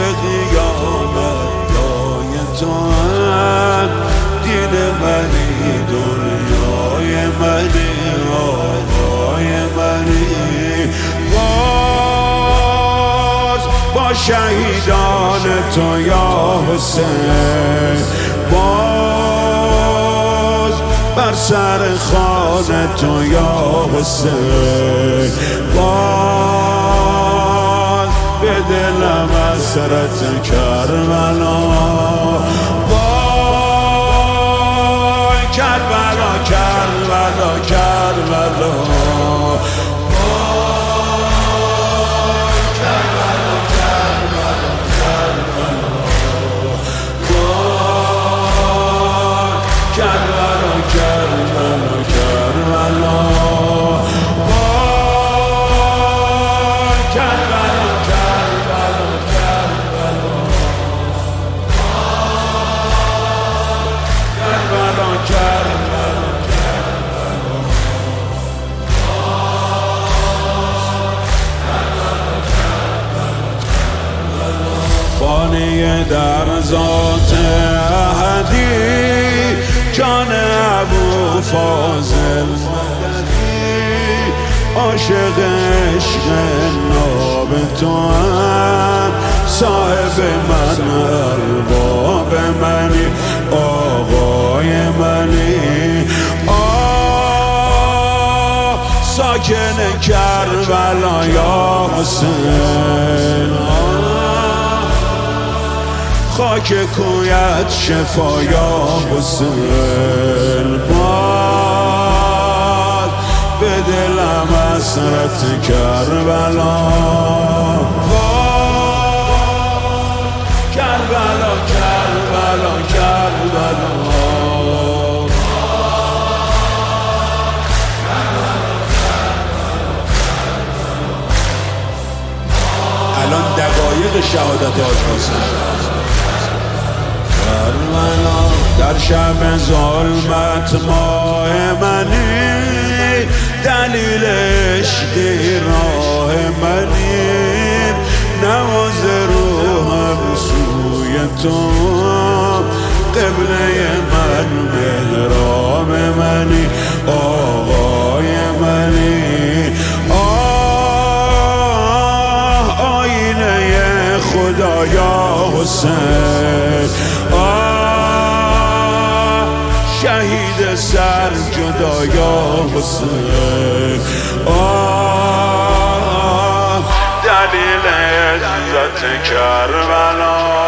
قیامت دای تو هم دین منی، دنیای منی، آقای منی. باز با شهیدان تو یا حسین، باز بر سر خوان تو یا حسین، باز به دلم حسرت کربلا، وای کربلا کربلا کربلا، خانه در ذات احدی، جان ابو فاضل مدنی، عاشق عشق ناب تو هم، صاحب من ارباب منی، آقای منی. ساکن کربلا یا حسین، خاک کویت شفا یا حسین، باد به دلم حسرت کربلا، کربلا کربلا کربلا. الان دقایق شهادت حاج حسین. در شب ظلمت ماه منی، دلیل عشقی راه منی، نواز روحم سوی تو، قبله من محراب منی، آقای منی. آینه خدا یا حسین، شهید سر جدا یا حسین، دلیل عزت کربلا.